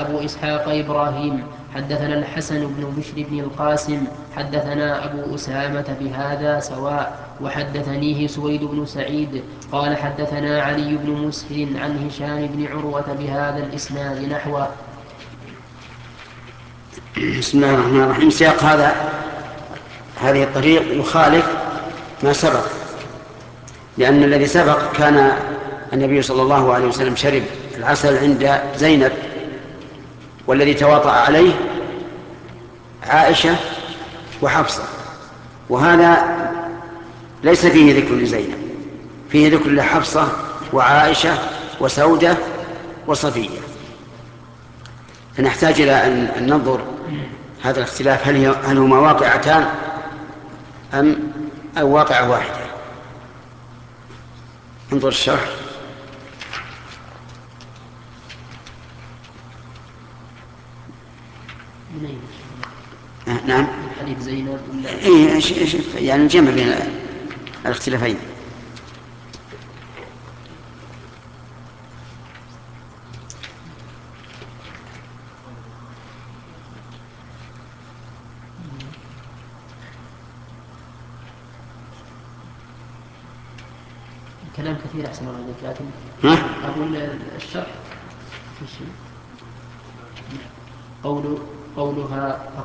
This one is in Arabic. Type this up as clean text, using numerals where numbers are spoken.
أبو إسحاق إبراهيم حدثنا الحسن بن بشر بن القاسم حدثنا أبو أسامة بهذا سواء، وحدثنيه سويد بن سعيد قال حدثنا علي بن مسهر عن هشام بن عروة بهذا الإسناد نحوه. بسم الله الرحمن الرحيم. سياق هذه الطريق يخالف ما سبق، لأن الذي سبق كان النبي صلى الله عليه وسلم شرب العسل عند زينب، والذي تواطأ عليه عائشة وحفصة، وهذا ليس فيه ذكر لزينب، فيه ذكر لحفصة وعائشة وسودة وصفية. فنحتاج إلى أن ننظر هذا الاختلاف هل هما واقعتان أو واقعة واحدة. انظر الشرح. نعم. حديث زينب يعني الجمع بين الاختلافين. كلام كثير أحسن الله عليك، لكن أقول الشرح في شيء قولها